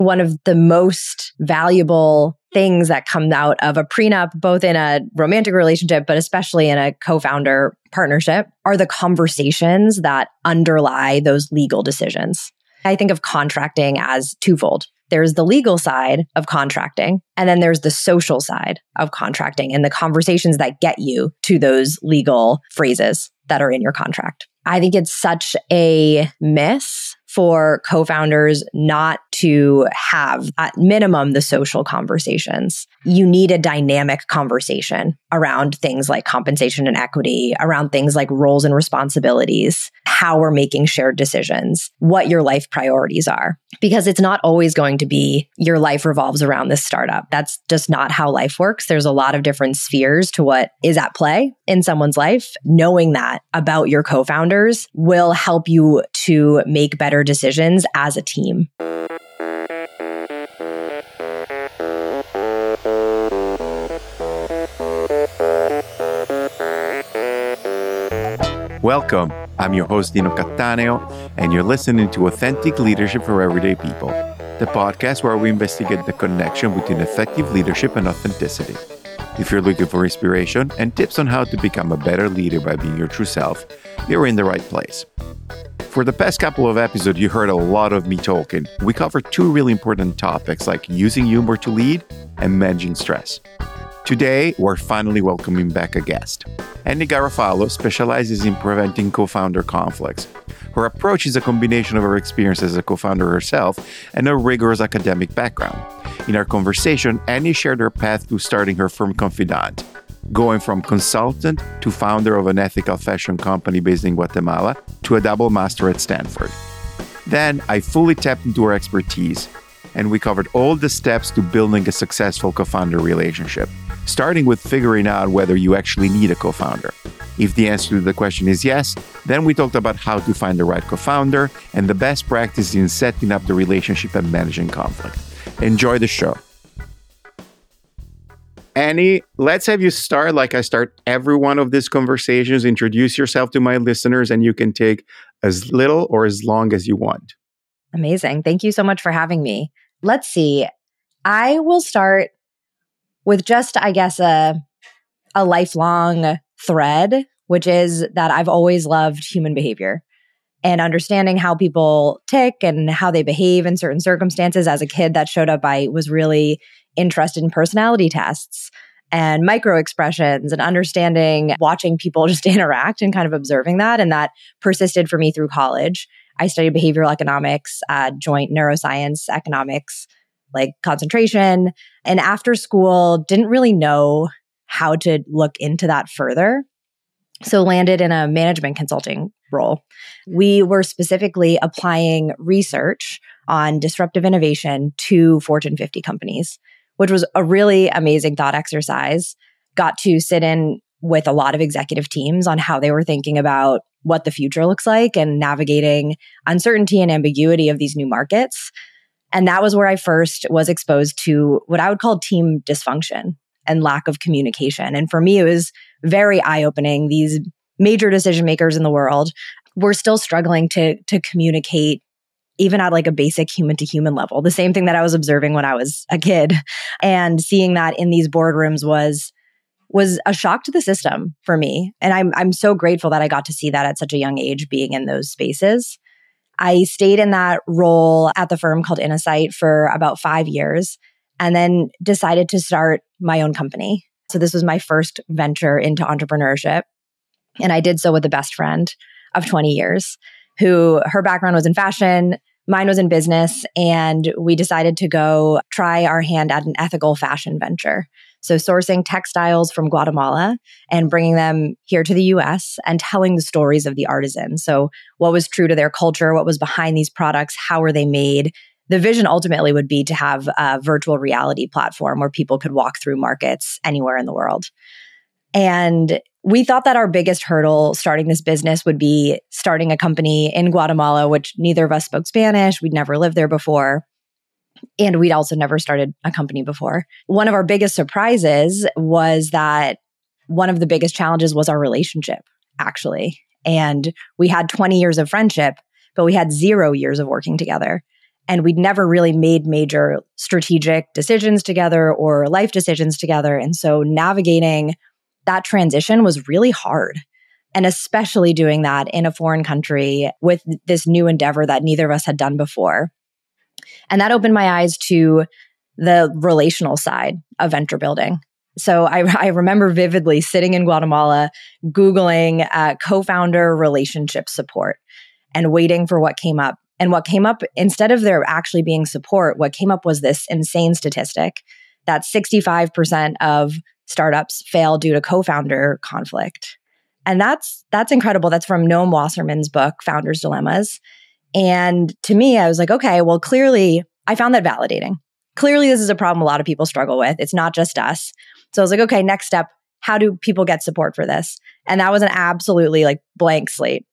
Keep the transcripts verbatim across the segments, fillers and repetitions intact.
One of the most valuable things that come out of a prenup, both in a romantic relationship, but especially in a co-founder partnership, are the conversations that underlie those legal decisions. I think of contracting as twofold. There's the legal side of contracting, and then there's the social side of contracting and the conversations that get you to those legal phrases that are in your contract. I think it's such a miss for co-founders not to have, at minimum, the social conversations. You need a dynamic conversation around things like compensation and equity, around things like roles and responsibilities, how we're making shared decisions, what your life priorities are. Because it's not always going to be your life revolves around this startup. That's just not how life works. There's a lot of different spheres to what is at play in someone's life. Knowing that about your co-founders will help you to make better decisions as a team. Welcome. I'm your host, Dino Cattaneo, and you're listening to Authentic Leadership for Everyday People, the podcast where we investigate the connection between effective leadership and authenticity. If you're looking for inspiration and tips on how to become a better leader by being your true self, you're in the right place. For the past couple of episodes, you heard a lot of me talking. We covered two really important topics like using humor to lead and managing stress. Today, we're finally welcoming back a guest. Annie Garofalo specializes in preventing co-founder conflicts. Her approach is a combination of her experience as a co-founder herself and a rigorous academic background. In our conversation, Annie shared her path to starting her firm Confidante, going from consultant to founder of an ethical fashion company based in Guatemala to a double master at Stanford. Then I fully tapped into her expertise, and we covered all the steps to building a successful co-founder relationship, starting with figuring out whether you actually need a co-founder. If the answer to the question is yes, then we talked about how to find the right co-founder and the best practice in setting up the relationship and managing conflict. Enjoy the show. Annie, let's have you start like I start every one of these conversations. Introduce yourself to my listeners, and you can take as little or as long as you want. Amazing. Thank you so much for having me. Let's see. I will start with just, I guess, a, a lifelong thread, which is that I've always loved human behavior and understanding how people tick and how they behave in certain circumstances. As a kid, that showed up. I was really interested in personality tests and micro expressions and understanding, watching people just interact and kind of observing that. And that persisted for me through college. I studied behavioral economics, uh, joint neuroscience, economics, like concentration. And after school, didn't really know how to look into that further. So landed in a management consulting role. We were specifically applying research on disruptive innovation to Fortune fifty companies, which was a really amazing thought exercise. Got to sit in with a lot of executive teams on how they were thinking about what the future looks like and navigating uncertainty and ambiguity of these new markets. And that was where I first was exposed to what I would call team dysfunction and lack of communication. And for me, it was very eye-opening. These major decision makers in the world were still struggling to, to communicate even at like a basic human-to-human level. The same thing that I was observing when I was a kid. And seeing that in these boardrooms was was a shock to the system for me. And I'm I'm so grateful that I got to see that at such a young age, being in those spaces. I stayed in that role at the firm called Innosight for about five years and then decided to start my own company. So this was my first venture into entrepreneurship. And I did so with a best friend of twenty years, who her background was in fashion, mine was in business, and we decided to go try our hand at an ethical fashion venture. So sourcing textiles from Guatemala and bringing them here to the U S and telling the stories of the artisans. So what was true to their culture, what was behind these products, how were they made? The vision ultimately would be to have a virtual reality platform where people could walk through markets anywhere in the world. And we thought that our biggest hurdle starting this business would be starting a company in Guatemala, which neither of us spoke Spanish. We'd never lived there before. And we'd also never started a company before. One of our biggest surprises was that one of the biggest challenges was our relationship, actually. And we had twenty years of friendship, but we had zero years of working together. And we'd never really made major strategic decisions together or life decisions together. And so navigating that transition was really hard. And especially doing that in a foreign country with this new endeavor that neither of us had done before. And that opened my eyes to the relational side of venture building. So I, I remember vividly sitting in Guatemala, Googling uh, co-founder relationship support and waiting for what came up. And what came up, instead of there actually being support, what came up was this insane statistic that sixty-five percent of startups fail due to co-founder conflict. And that's that's incredible. That's from Noam Wasserman's book, Founders Dilemmas. And to me, I was like, okay, well, clearly, I found that validating. Clearly, this is a problem a lot of people struggle with. It's not just us. So I was like, okay, next step, how do people get support for this? And that was an absolutely like blank slate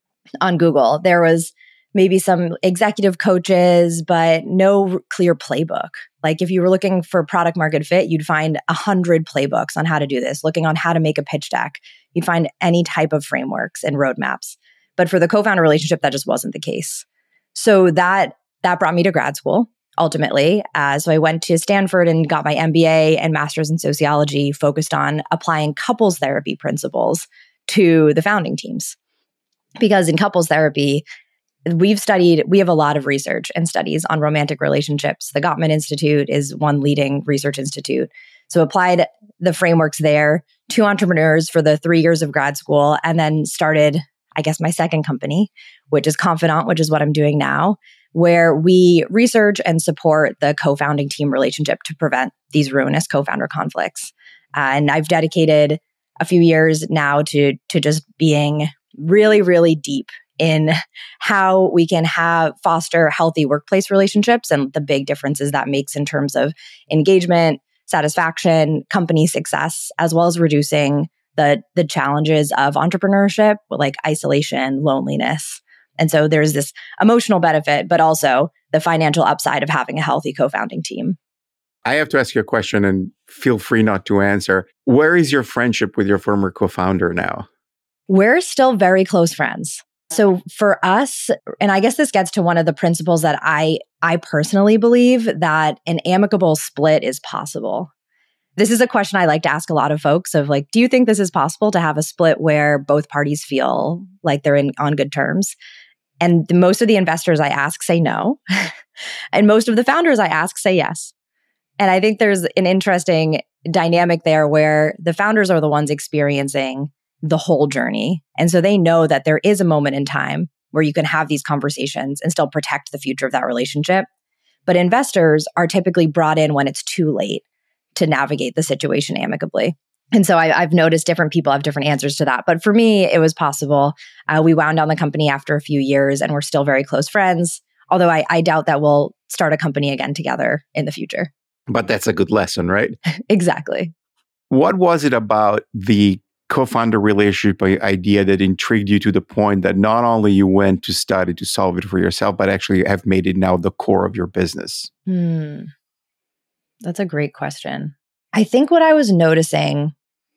on Google. There was maybe some executive coaches, but no clear playbook. Like if you were looking for product market fit, you'd find a hundred playbooks on how to do this. Looking on how to make a pitch deck, you'd find any type of frameworks and roadmaps. But for the co-founder relationship, that just wasn't the case. So that that brought me to grad school, ultimately. Uh, so I went to Stanford and got my M B A and master's in sociology, focused on applying couples therapy principles to the founding teams. Because in couples therapy, we've studied, we have a lot of research and studies on romantic relationships. The Gottman Institute is one leading research institute. So applied the frameworks there to entrepreneurs for the three years of grad school, and then started, I guess, my second company, which is Confidant, which is what I'm doing now, where we research and support the co-founding team relationship to prevent these ruinous co-founder conflicts. Uh, and I've dedicated a few years now to, to just being really, really deep in how we can have foster healthy workplace relationships and the big differences that makes in terms of engagement, satisfaction, company success, as well as reducing the the challenges of entrepreneurship, like isolation, loneliness. And so there's this emotional benefit, but also the financial upside of having a healthy co-founding team. I have to ask you a question, and feel free not to answer. Where is your friendship with your former co-founder now? We're still very close friends. So for us, and I guess this gets to one of the principles that I I personally believe, that an amicable split is possible. This is a question I like to ask a lot of folks of like, do you think this is possible to have a split where both parties feel like they're in on good terms? And the, most of the investors I ask say no. And most of the founders I ask say yes. And I think there's an interesting dynamic there where the founders are the ones experiencing the whole journey. And so they know that there is a moment in time where you can have these conversations and still protect the future of that relationship. But investors are typically brought in when it's too late to navigate the situation amicably. And so I, I've noticed different people have different answers to that. But for me, it was possible. Uh, we wound down the company after a few years and we're still very close friends. Although I, I doubt that we'll start a company again together in the future. But that's a good lesson, right? Exactly. What was it about the co-founder relationship idea that intrigued you to the point that not only you went to study to solve it for yourself, but actually have made it now the core of your business? Hmm. That's a great question. I think what I was noticing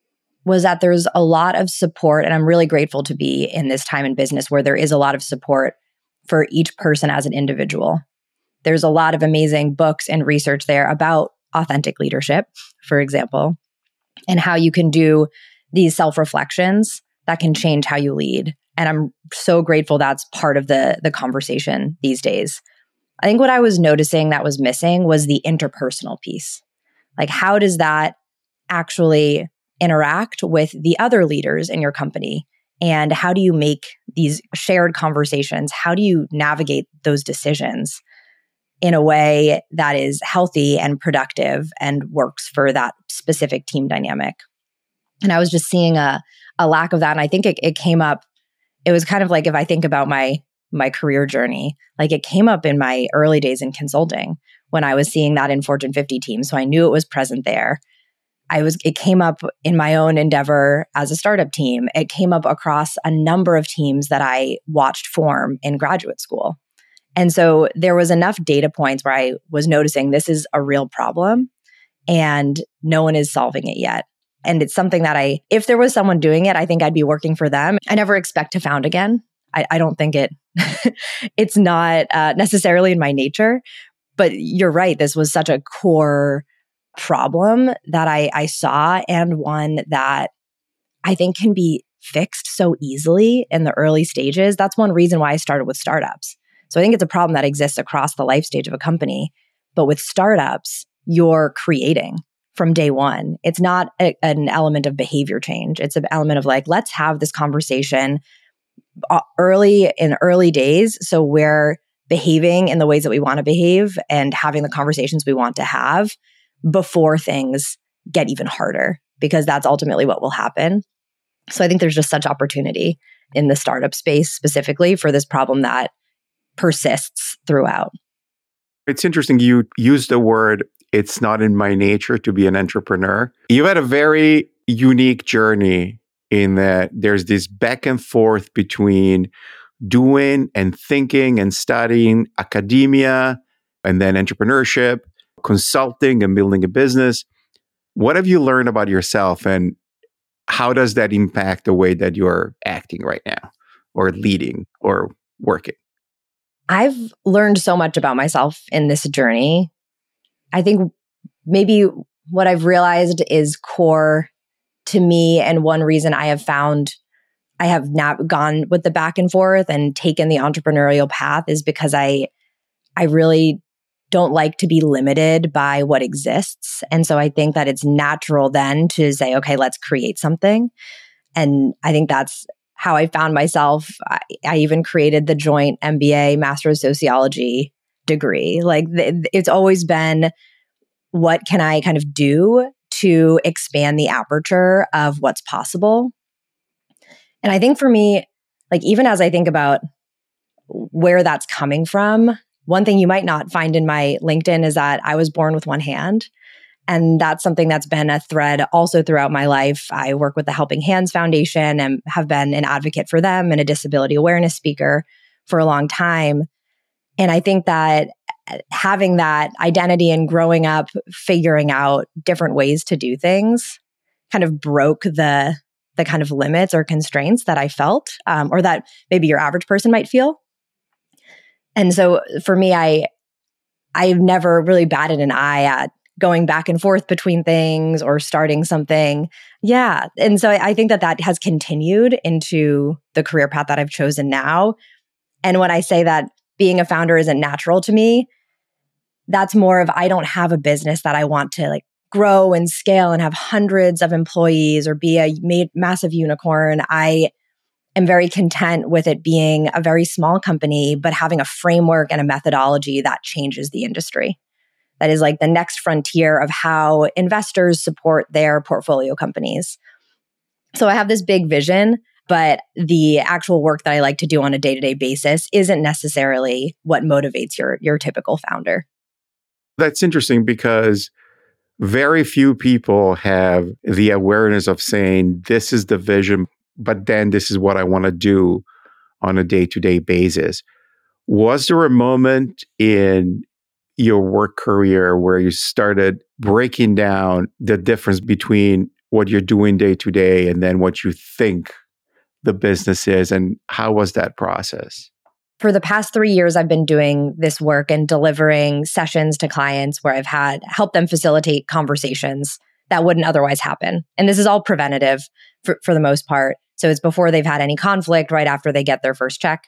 was that there's a lot of support, and I'm really grateful to be in this time in business where there is a lot of support for each person as an individual. There's a lot of amazing books and research there about authentic leadership, for example, and how you can do these self-reflections that can change how you lead. And I'm so grateful that's part of the, the conversation these days. I think what I was noticing that was missing was the interpersonal piece. Like, how does that actually interact with the other leaders in your company? And how do you make these shared conversations? How do you navigate those decisions in a way that is healthy and productive and works for that specific team dynamic? And I was just seeing a, a lack of that. And I think it, it came up, it was kind of like if I think about my my career journey, like it came up in my early days in consulting when I was seeing that in Fortune fifty teams. So I knew it was present there. I was, it came up in my own endeavor as a startup team. It came up across a number of teams that I watched form in graduate school. And so there was enough data points where I was noticing this is a real problem and no one is solving it yet. And it's something that I, if there was someone doing it, I think I'd be working for them. I never expect to found again. I, I don't think it, it's not uh, necessarily in my nature. But you're right. This was such a core problem that I, I saw, and one that I think can be fixed so easily in the early stages. That's one reason why I started with startups. So I think it's a problem that exists across the life stage of a company. But with startups, you're creating from day one. It's not a, an element of behavior change. It's an element of like, let's have this conversation early in early days. So we're behaving in the ways that we want to behave and having the conversations we want to have before things get even harder, because that's ultimately what will happen. So I think there's just such opportunity in the startup space specifically for this problem that persists throughout. It's interesting you use the word, it's not in my nature to be an entrepreneur. You've had a very unique journey in that there's this back and forth between doing and thinking and studying academia and then entrepreneurship, consulting and building a business. What have you learned about yourself, and how does that impact the way that you're acting right now or leading or working? I've learned so much about myself in this journey. I think maybe what I've realized is core to me, and one reason I have found I have not gone with the back and forth and taken the entrepreneurial path is because I I really don't like to be limited by what exists. And so I think that it's natural then to say, okay, let's create something. And I think that's how I found myself. I, I even created the joint M B A Master of Sociology degree. Like th- it's always been, what can I kind of do to expand the aperture of what's possible? And I think for me, like even as I think about where that's coming from, one thing you might not find in my LinkedIn is that I was born with one hand. And that's something that's been a thread also throughout my life. I work with the Helping Hands Foundation and have been an advocate for them and a disability awareness speaker for a long time. And I think that having that identity and growing up, figuring out different ways to do things kind of broke the the kind of limits or constraints that I felt, um, or that maybe your average person might feel. And so for me, I, I've never really batted an eye at going back and forth between things or starting something. Yeah. And so I, I think that that has continued into the career path that I've chosen now. And when I say that being a founder isn't natural to me, that's more of, I don't have a business that I want to like grow and scale and have hundreds of employees or be a ma- massive unicorn. I am very content with it being a very small company, but having a framework and a methodology that changes the industry. That is like the next frontier of how investors support their portfolio companies. So I have this big vision, but the actual work that I like to do on a day-to-day basis isn't necessarily what motivates your, your typical founder. That's interesting because very few people have the awareness of saying, this is the vision, but then this is what I want to do on a day-to-day basis. Was there a moment in your work career where you started breaking down the difference between what you're doing day to day and then what you think the business is? And how was that process? For the past three years, I've been doing this work and delivering sessions to clients where I've had helped them facilitate conversations that wouldn't otherwise happen. And this is all preventative for, for the most part. So it's before they've had any conflict, right after they get their first check.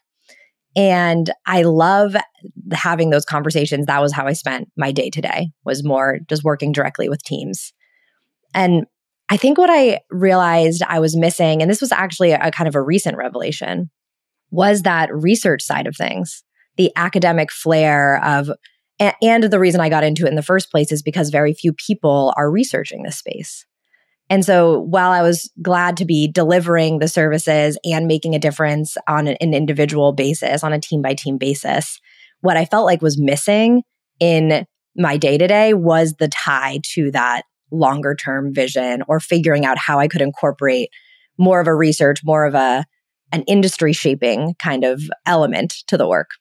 And I love having those conversations. That was how I spent my day today, was more just working directly with teams. And I think what I realized I was missing, and this was actually a, a kind of a recent revelation, was that research side of things, the academic flair of, and, and the reason I got into it in the first place is because very few people are researching this space. And so while I was glad to be delivering the services and making a difference on an, an individual basis, on a team by team basis, what I felt like was missing in my day to day was the tie to that longer term vision, or figuring out how I could incorporate more of a research, more of a an industry shaping kind of element to the work.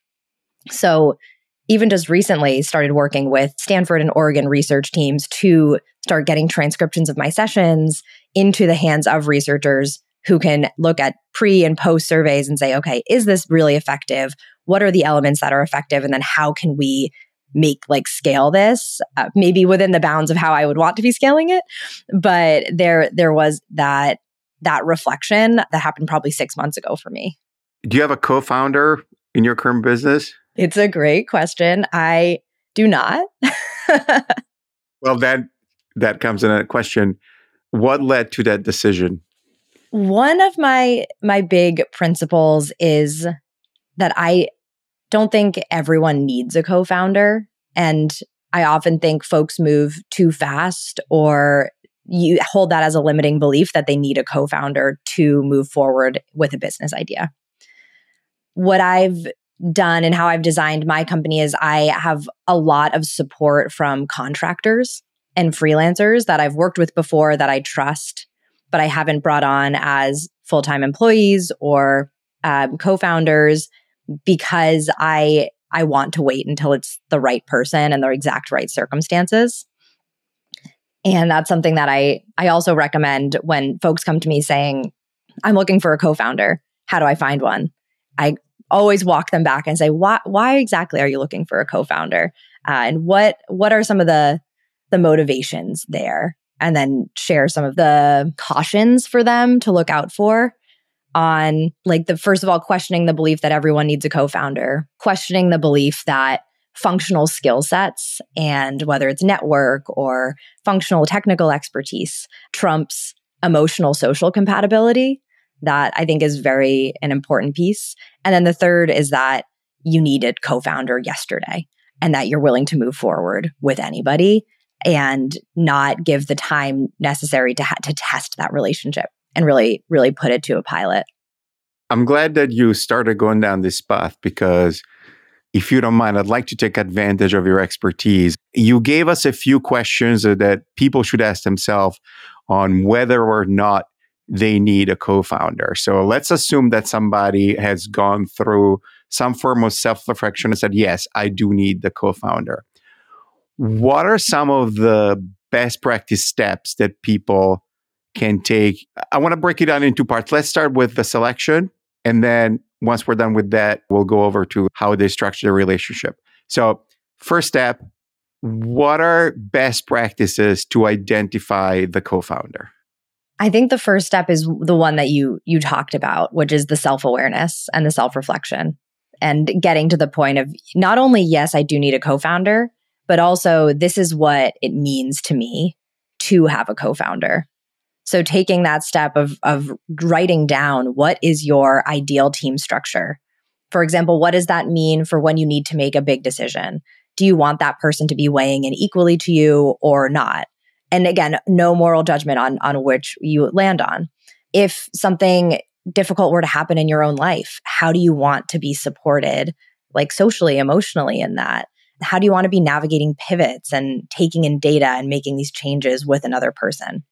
So even just recently started working with Stanford and Oregon research teams to start getting transcriptions of my sessions into the hands of researchers who can look at pre and post surveys and say, okay, is this really effective? What are the elements that are effective? And then how can we make like scale this? Uh, maybe within the bounds of how I would want to be scaling it. But there, there was that, that reflection that happened probably six months ago for me. Do you have a co-founder in your current business? It's a great question. I do not. Well, that, that comes in a question. What led to that decision? One of my my big principles is that I don't think everyone needs a co-founder. And I often think folks move too fast, or you hold that as a limiting belief that they need a co-founder to move forward with a business idea. What I've done and how I've designed my company is I have a lot of support from contractors and freelancers that I've worked with before that I trust, but I haven't brought on as full-time employees or um, co-founders because I I want to wait until it's the right person and the exact right circumstances. And that's something that I I also recommend when folks come to me saying, I'm looking for a co-founder. How do I find one? I always walk them back and say, why why exactly are you looking for a co-founder? Uh, and what what are some of the the motivations there? And then share some of the cautions for them to look out for on, like, the first of all, questioning the belief that everyone needs a co-founder, questioning the belief that functional skill sets and whether it's network or functional technical expertise trumps emotional social compatibility. That I think is very an important piece. And then the third is that you needed co-founder yesterday and that you're willing to move forward with anybody and not give the time necessary to ha- to test that relationship and really, really put it to a pilot. I'm glad that you started going down this path because if you don't mind, I'd like to take advantage of your expertise. You gave us a few questions that people should ask themselves on whether or not they need a co-founder. So let's assume that somebody has gone through some form of self-reflection and said, yes, I do need the co-founder. What are some of the best practice steps that people can take? I want to break it down into parts. Let's start with the selection. And then once we're done with that, we'll go over to how they structure the relationship. So first step, what are best practices to identify the co-founder? I think the first step is the one that you you talked about, which is the self-awareness and the self-reflection and getting to the point of not only, yes, I do need a co-founder, but also this is what it means to me to have a co-founder. So taking that step of, of writing down what is your ideal team structure. For example, what does that mean for when you need to make a big decision? Do you want that person to be weighing in equally to you or not? And again, no moral judgment on, on which you land on. If something difficult were to happen in your own life, how do you want to be supported, like socially, emotionally in that? How do you want to be navigating pivots and taking in data and making these changes with another person?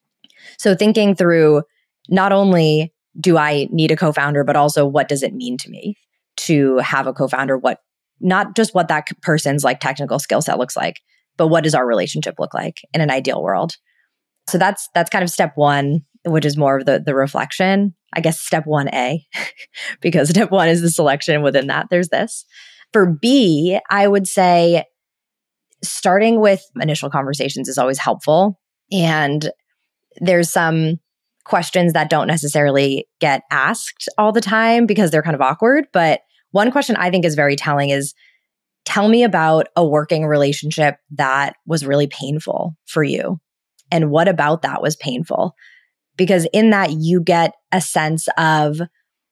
So thinking through not only do I need a co-founder, but also what does it mean to me to have a co-founder? What, not just what that person's like technical skill set looks like, but what does our relationship look like in an ideal world? So that's that's kind of step one, which is more of the, the reflection. I guess step one A, because step one is the selection. Within that, there's this. For B, I would say starting with initial conversations is always helpful. And there's some questions that don't necessarily get asked all the time because they're kind of awkward. But one question I think is very telling is, tell me about a working relationship that was really painful for you. And what about that was painful? Because in that, you get a sense of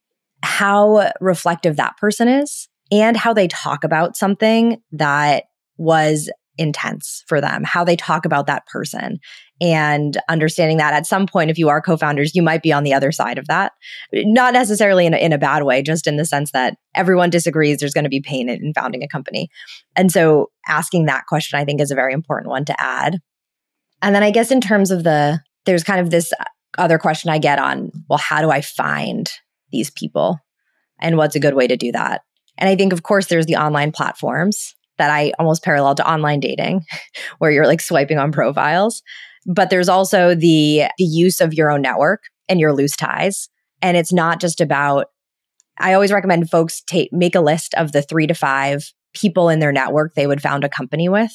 how reflective that person is and how they talk about something that was intense for them, how they talk about that person. And understanding that at some point, if you are co-founders, you might be on the other side of that. Not necessarily in a, in a bad way, just in the sense that everyone disagrees. There's going to be pain in, in founding a company. And so asking that question, I think, is a very important one to add. And then I guess in terms of the, there's kind of this other question I get on, well, how do I find these people? And what's a good way to do that? And I think, of course, there's the online platforms that I almost parallel to online dating, where you're like swiping on profiles. But there's also the, the use of your own network and your loose ties. And it's not just about, I always recommend folks take make a list of the three to five people in their network they would found a company with,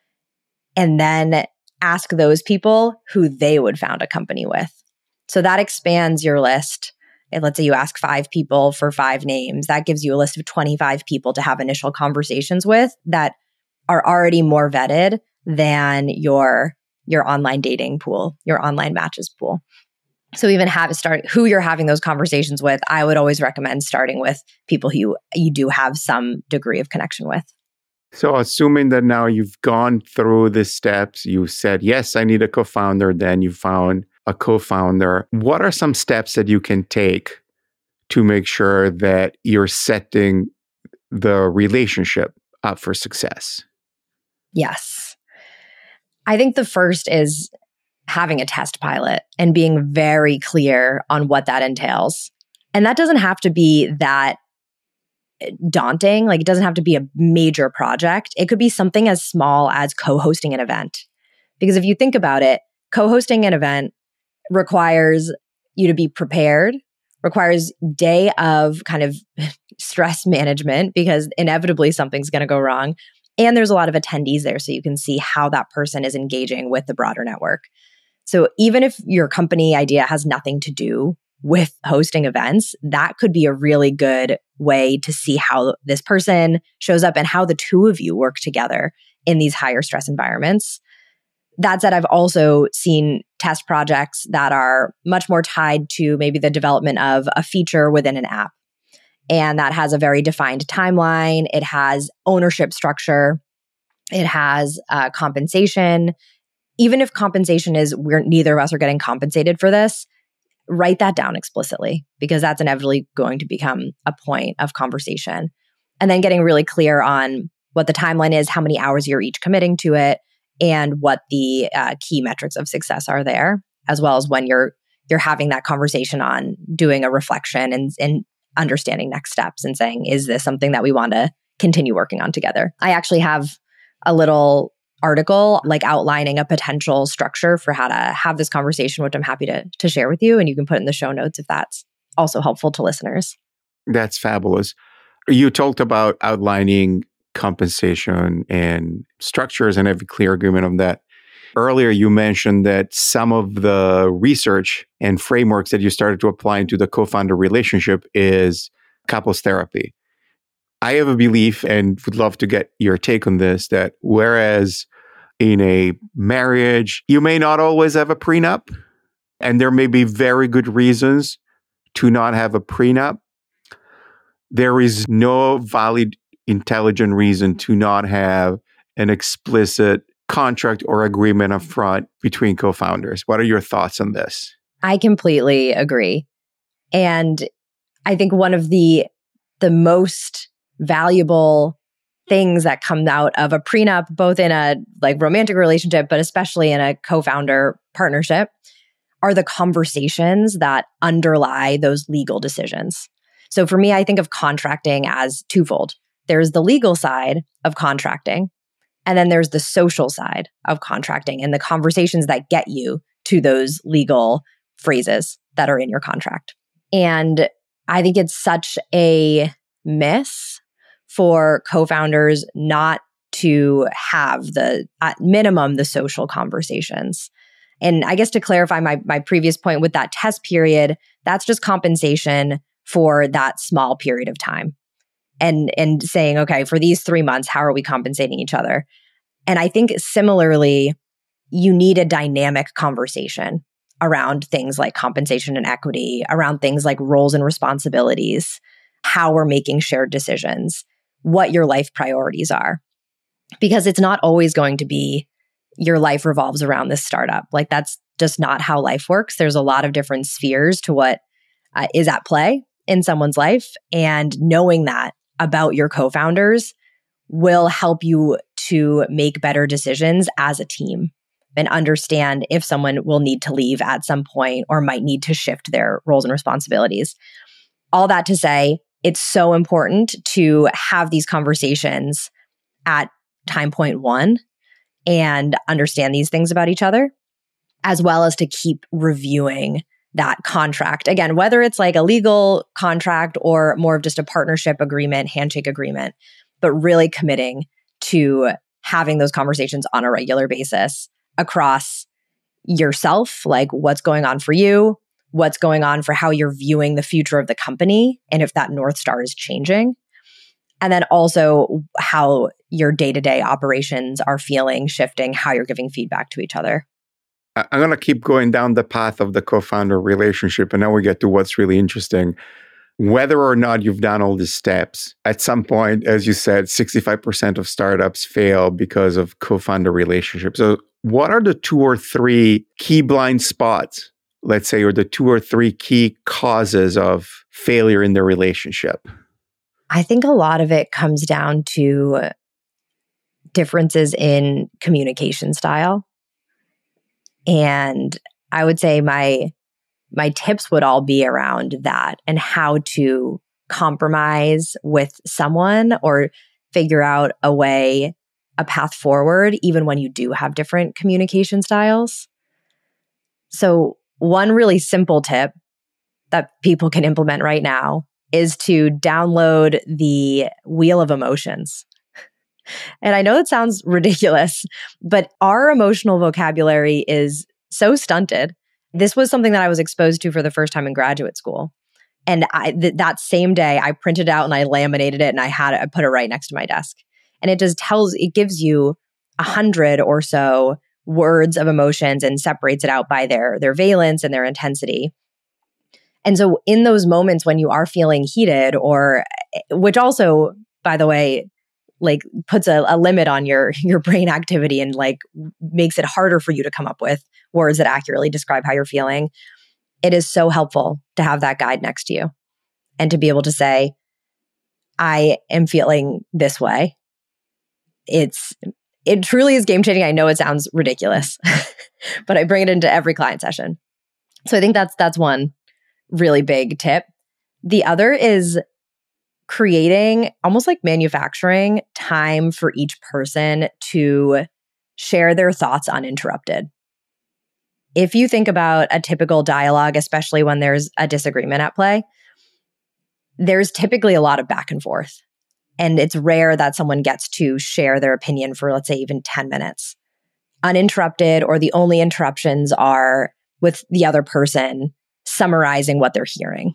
and then ask those people who they would found a company with. So that expands your list. And let's say you ask five people for five names. That gives you a list of twenty-five people to have initial conversations with that are already more vetted than your, your online dating pool, your online matches pool. So even have start who you're having those conversations with, I would always recommend starting with people who you, you do have some degree of connection with. So assuming that now you've gone through the steps, you said, yes, I need a co-founder, then you found a co-founder. What are some steps that you can take to make sure that you're setting the relationship up for success? Yes. I think the first is having a test pilot and being very clear on what that entails. And that doesn't have to be that daunting. Like, it doesn't have to be a major project. It could be something as small as co-hosting an event. Because if you think about it, co-hosting an event requires you to be prepared, requires day of kind of stress management because inevitably something's going to go wrong. And there's a lot of attendees there, so you can see how that person is engaging with the broader network. So even if your company idea has nothing to do with hosting events, that could be a really good way to see how this person shows up and how the two of you work together in these higher stress environments. That said, I've also seen test projects that are much more tied to maybe the development of a feature within an app. And that has a very defined timeline. It has ownership structure. It has uh, compensation. Even if compensation is we're neither of us are getting compensated for this, write that down explicitly because that's inevitably going to become a point of conversation. And then getting really clear on what the timeline is, how many hours you're each committing to it, and what the uh, key metrics of success are there, as well as when you're you're having that conversation on doing a reflection and, and understanding next steps and saying, is this something that we want to continue working on together? I actually have a little article like outlining a potential structure for how to have this conversation, which I'm happy to, to share with you. And you can put in the show notes if that's also helpful to listeners. That's fabulous. You talked about outlining compensation and structures and have a clear agreement on that. Earlier, you mentioned that some of the research and frameworks that you started to apply into the co-founder relationship is couples therapy. I have a belief and would love to get your take on this, that whereas in a marriage, you may not always have a prenup, and there may be very good reasons to not have a prenup, there is no valid, intelligent reason to not have an explicit contract or agreement up front between co-founders. What are your thoughts on this? I completely agree. And I think one of the the most valuable things that come out of a prenup, both in a like romantic relationship, but especially in a co-founder partnership, are the conversations that underlie those legal decisions. So for me, I think of contracting as twofold. There's the legal side of contracting, and then there's the social side of contracting and the conversations that get you to those legal phrases that are in your contract. And I think it's such a miss for co-founders not to have the, at minimum, the social conversations. And I guess to clarify my, my previous point with that test period, that's just compensation for that small period of time. And, and saying, okay, for these three months, how are we compensating each other? And I think similarly, you need a dynamic conversation around things like compensation and equity, around things like roles and responsibilities, how we're making shared decisions, what your life priorities are. Because it's not always going to be your life revolves around this startup. Like, that's just not how life works. There's a lot of different spheres to what uh, is at play in someone's life. And knowing that about your co-founders will help you to make better decisions as a team and understand if someone will need to leave at some point or might need to shift their roles and responsibilities. All that to say, it's so important to have these conversations at time point one and understand these things about each other, as well as to keep reviewing that contract. Again, whether it's like a legal contract or more of just a partnership agreement, handshake agreement, but really committing to having those conversations on a regular basis across yourself, like what's going on for you, what's going on for how you're viewing the future of the company, and if that North Star is changing. And then also how your day-to-day operations are feeling, shifting, how you're giving feedback to each other. I'm going to keep going down the path of the co-founder relationship, and now we get to what's really interesting. Whether or not you've done all these steps, at some point, as you said, sixty-five percent of startups fail because of co-founder relationships. So what are the two or three key blind spots, let's say, or the two or three key causes of failure in the relationship? I think a lot of it comes down to differences in communication style. And I would say my my tips would all be around that and how to compromise with someone or figure out a way, a path forward, even when you do have different communication styles. So one really simple tip that people can implement right now is to download the Wheel of Emotions. And I know it sounds ridiculous, but our emotional vocabulary is so stunted. This was something that I was exposed to for the first time in graduate school. And I, th- that same day, I printed it out and I laminated it and I had it, I put it right next to my desk. And it just tells, it gives you a hundred or so words of emotions and separates it out by their, their valence and their intensity. And so in those moments when you are feeling heated, or which also, by the way, like puts a, a limit on your your brain activity and like makes it harder for you to come up with words that accurately describe how you're feeling, it is so helpful to have that guide next to you and to be able to say, I am feeling this way. It's it truly is game changing. I know it sounds ridiculous, but I bring it into every client session. So I think that's that's one really big tip. The other is creating, almost like manufacturing, time for each person to share their thoughts uninterrupted. If you think about a typical dialogue, especially when there's a disagreement at play, there's typically a lot of back and forth. And it's rare that someone gets to share their opinion for, let's say, even ten minutes uninterrupted, or the only interruptions are with the other person summarizing what they're hearing.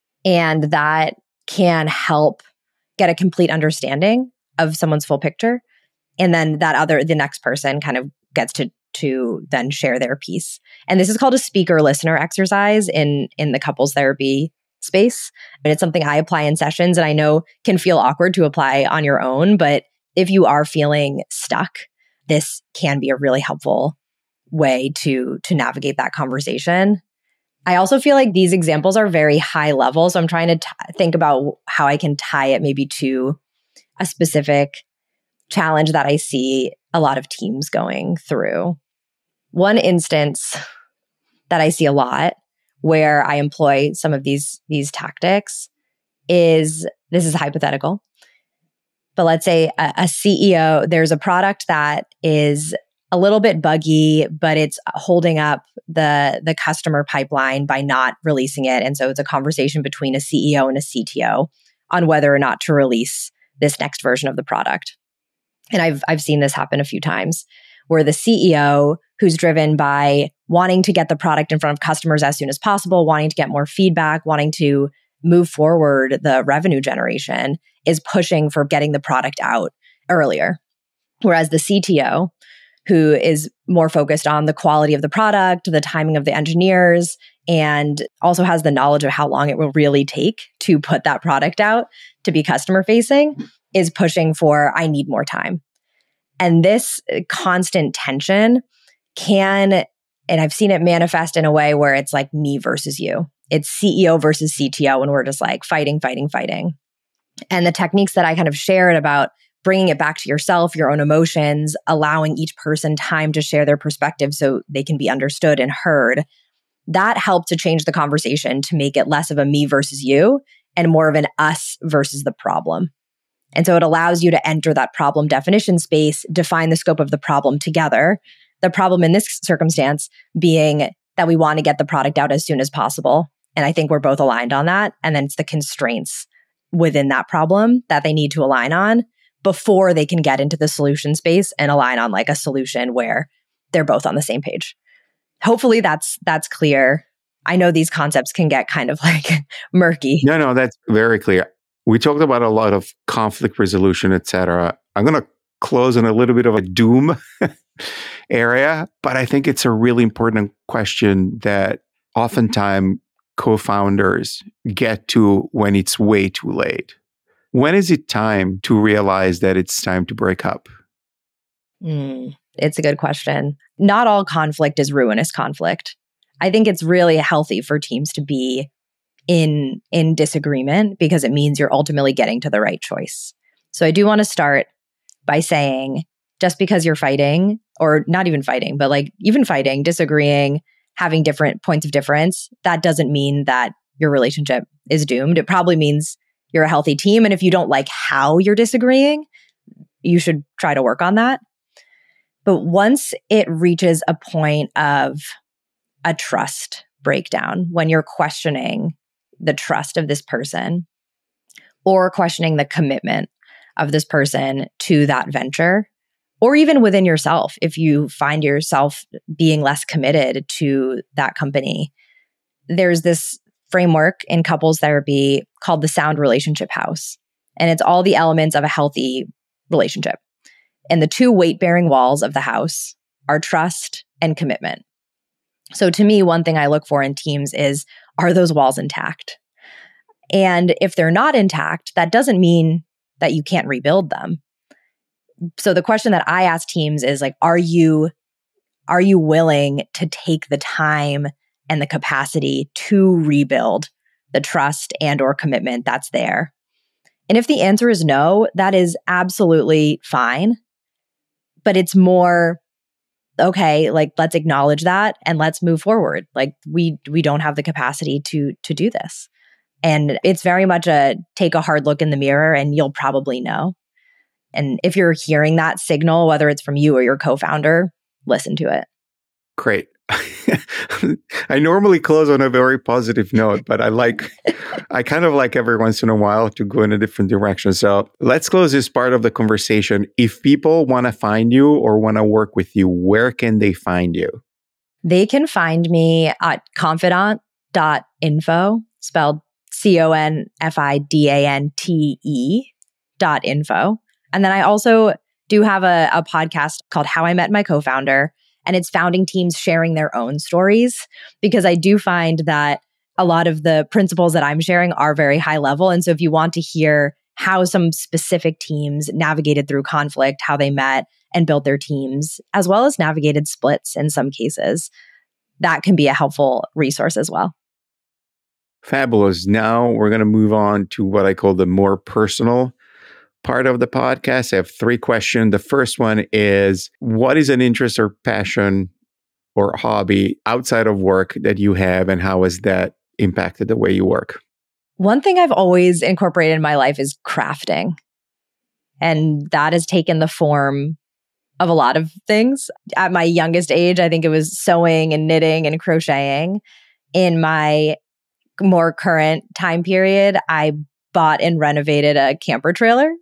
And that can help get a complete understanding of someone's full picture. And then that other, the next person kind of gets to to then share their piece. And this is called a speaker listener exercise in, in the couples therapy space. And it's something I apply in sessions, and I know can feel awkward to apply on your own. But if you are feeling stuck, this can be a really helpful way to, to navigate that conversation. I also feel like these examples are very high level. So I'm trying to t- think about how I can tie it maybe to a specific challenge that I see a lot of teams going through. One instance that I see a lot where I employ some of these, these tactics is, this is hypothetical, but let's say a, a C E O, there's a product that is a little bit buggy, but it's holding up the, the customer pipeline by not releasing it. And so it's a conversation between a C E O and a C T O on whether or not to release this next version of the product. And I've I've seen this happen a few times where the C E O, who's driven by wanting to get the product in front of customers as soon as possible, wanting to get more feedback, wanting to move forward the revenue generation, is pushing for getting the product out earlier. Whereas the C T O, who is more focused on the quality of the product, the timing of the engineers, and also has the knowledge of how long it will really take to put that product out to be customer facing, is pushing for, I need more time. And this constant tension can, and I've seen it manifest in a way where it's like me versus you. It's C E O versus C T O, and we're just like fighting, fighting, fighting. And the techniques that I kind of shared about bringing it back to yourself, your own emotions, allowing each person time to share their perspective so they can be understood and heard, that helped to change the conversation to make it less of a me versus you and more of an us versus the problem. And so it allows you to enter that problem definition space, define the scope of the problem together. The problem in this circumstance being that we want to get the product out as soon as possible. And I think we're both aligned on that. And then it's the constraints within that problem that they need to align on before they can get into the solution space and align on like a solution where they're both on the same page. Hopefully that's that's clear. I know these concepts can get kind of like murky. No, no, that's very clear. We talked about a lot of conflict resolution, et cetera. I'm going to close on a little bit of a doom area, but I think it's a really important question that oftentimes co-founders get to when it's way too late. When is it time to realize that it's time to break up? Mm, it's a good question. Not all conflict is ruinous conflict. I think it's really healthy for teams to be in, in disagreement because it means you're ultimately getting to the right choice. So I do want to start by saying, just because you're fighting, or not even fighting, but like even fighting, disagreeing, having different points of difference, that doesn't mean that your relationship is doomed. It probably means you're a healthy team. And if you don't like how you're disagreeing, you should try to work on that. But once it reaches a point of a trust breakdown, when you're questioning the trust of this person or questioning the commitment of this person to that venture, or even within yourself, if you find yourself being less committed to that company, there's this framework in couples therapy called the Sound Relationship House. And it's all the elements of a healthy relationship. And the two weight-bearing walls of the house are trust and commitment. So to me, one thing I look for in teams is, are those walls intact? And if they're not intact, that doesn't mean that you can't rebuild them. So the question that I ask teams is like, are you, are you willing to take the time and the capacity to rebuild the trust and or commitment that's there? And if the answer is no, that is absolutely fine. But it's more, okay, like let's acknowledge that and let's move forward. Like we we don't have the capacity to to do this. And it's very much a take a hard look in the mirror and you'll probably know. And if you're hearing that signal, whether it's from you or your co-founder, listen to it. Great. I normally close on a very positive note, but I like, I kind of like every once in a while to go in a different direction. So let's close this part of the conversation. If people want to find you or want to work with you, where can they find you? They can find me at confidant dot info, spelled C O N F I D A N T E dot info. And then I also do have a, a podcast called How I Met My Co-Founder. And it's founding teams sharing their own stories, because I do find that a lot of the principles that I'm sharing are very high level. And so if you want to hear how some specific teams navigated through conflict, how they met and built their teams, as well as navigated splits in some cases, that can be a helpful resource as well. Fabulous. Now we're going to move on to what I call the more personal part of the podcast. I have three questions. The first one is, what is an interest or passion or hobby outside of work that you have, and how has that impacted the way you work? One thing I've always incorporated in my life is crafting. And that has taken the form of a lot of things. At my youngest age, I think it was sewing and knitting and crocheting. In my more current time period, I bought and renovated a camper trailer,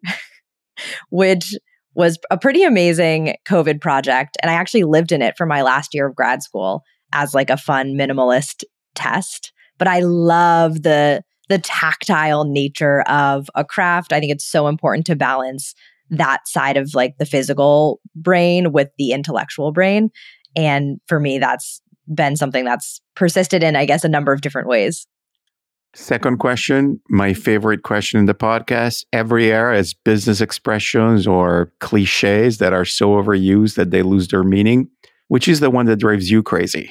which was a pretty amazing COVID project. And I actually lived in it for my last year of grad school as like a fun minimalist test. But I love the the tactile nature of a craft. I think it's so important to balance that side of like the physical brain with the intellectual brain. And for me, that's been something that's persisted in, I guess, a number of different ways. Second question, my favorite question in the podcast. Every era has business expressions or cliches that are so overused that they lose their meaning. Which is the one that drives you crazy?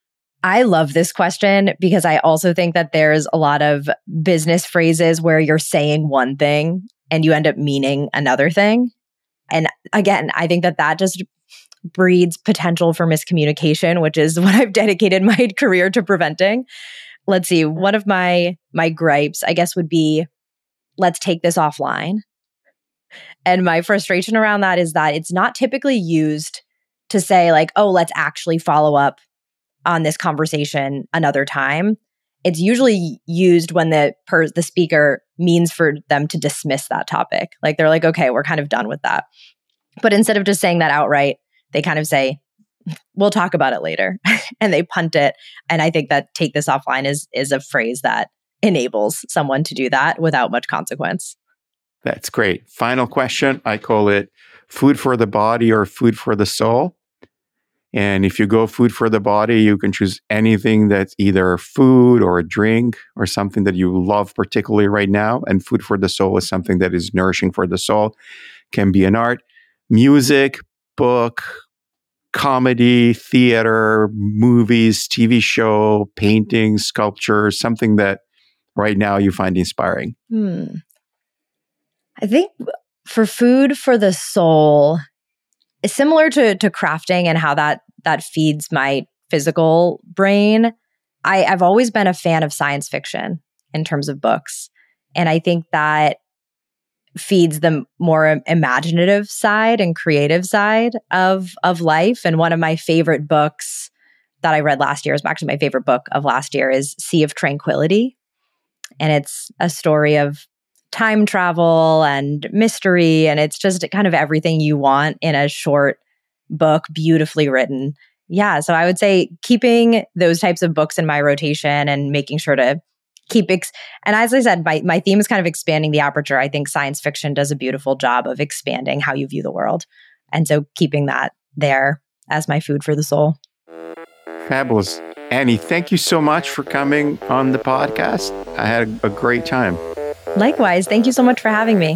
I love this question because I also think that there's a lot of business phrases where you're saying one thing and you end up meaning another thing. And again, I think that that just breeds potential for miscommunication, which is what I've dedicated my career to preventing. Let's see, one of my my gripes, I guess, would be, let's take this offline. And my frustration around that is that it's not typically used to say like, oh, let's actually follow up on this conversation another time. It's usually used when the per- the speaker means for them to dismiss that topic. Like they're like, okay, we're kind of done with that. But instead of just saying that outright, they kind of say, we'll talk about it later. And they punt it. And I think that take this offline is is a phrase that enables someone to do that without much consequence. That's great. Final question. I call it food for the body or food for the soul. And if you go food for the body, you can choose anything that's either food or a drink or something that you love particularly right now. And food for the soul is something that is nourishing for the soul. Can be an art, music, book, comedy, theater, movies, T V show, painting, sculpture, something that right now you find inspiring. Hmm. I think for food for the soul, it's similar to to crafting and how that that feeds my physical brain. I, I've always been a fan of science fiction in terms of books. And I think that feeds the more imaginative side and creative side of, of life. And one of my favorite books that I read last year is actually my favorite book of last year is Sea of Tranquility. And it's a story of time travel and mystery. And it's just kind of everything you want in a short book, beautifully written. Yeah. So I would say keeping those types of books in my rotation and making sure to keep, ex- and as I said, my, my theme is kind of expanding the aperture. I think science fiction does a beautiful job of expanding how you view the world. And so keeping that there as my food for the soul. Fabulous. Annie, thank you so much for coming on the podcast. I had a great time. Likewise. Thank you so much for having me.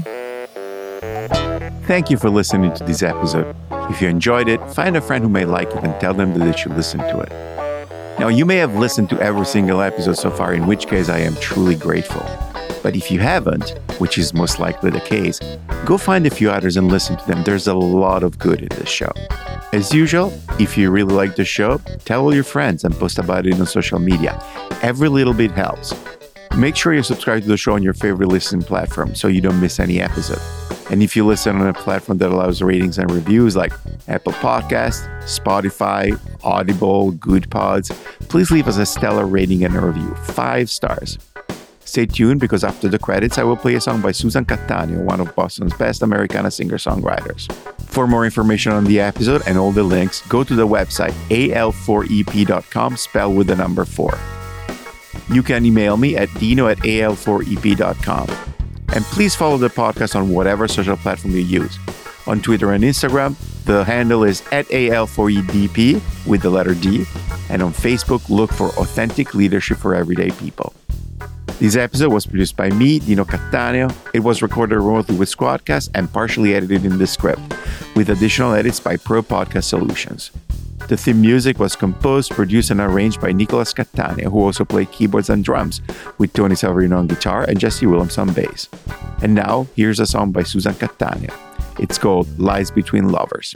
Thank you for listening to this episode. If you enjoyed it, find a friend who may like it and tell them that they should listen to it. Now, you may have listened to every single episode so far, in which case I am truly grateful. But if you haven't, which is most likely the case, go find a few others and listen to them. There's a lot of good in this show. As usual, if you really like the show, tell all your friends and post about it on social media. Every little bit helps. Make sure you subscribe to the show on your favorite listening platform so you don't miss any episode. And if you listen on a platform that allows ratings and reviews like Apple Podcasts, Spotify, Audible, Good Pods, please leave us a stellar rating and a review. Five stars. Stay tuned because after the credits, I will play a song by Susan Cattaneo, one of Boston's best Americana singer-songwriters. For more information on the episode and all the links, go to the website A L four E P dot com, spelled with the number four. You can email me at dino at A L four E P dot com. And please follow the podcast on whatever social platform you use. On Twitter and Instagram, the handle is at A L four E D P with the letter D. And on Facebook, look for Authentic Leadership for Everyday People. This episode was produced by me, Dino Cattaneo. It was recorded remotely with Squadcast and partially edited in Descript, with additional edits by Pro Podcast Solutions. The theme music was composed, produced, and arranged by Nicolas Cattaneo, who also played keyboards and drums, with Tony Savarino on guitar and Jesse Williams on bass. And now, here's a song by Susan Cattaneo. It's called Lies Between Lovers.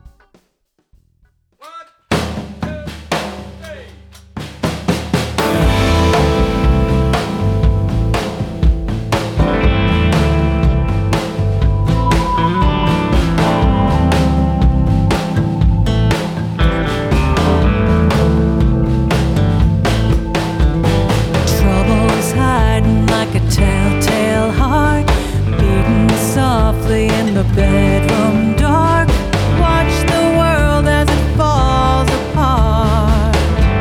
Bedroom dark, watch the world as it falls apart.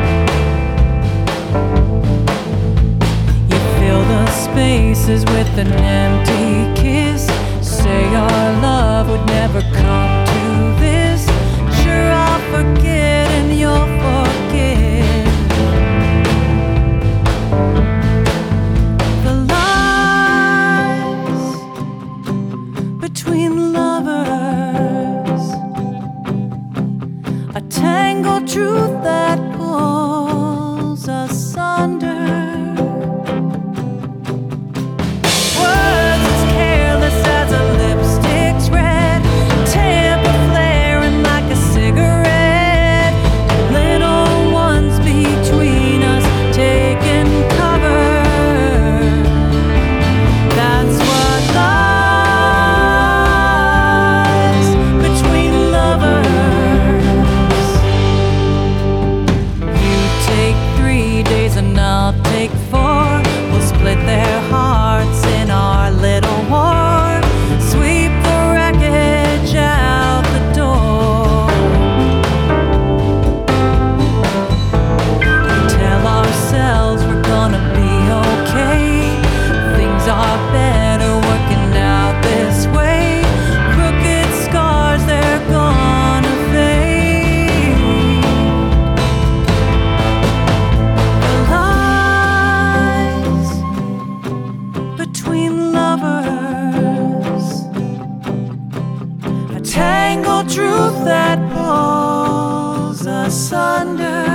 You fill the spaces with an empty kiss. Say our love would never come to this. Sure, I'll forget and you'll forgive. The lies between lovers, a tangled truth that pulls asunder. Words as careless as a lipstick's red, temper flaring like a cigarette. Little ones between us taking cover. That's what lies between lovers. You asunder.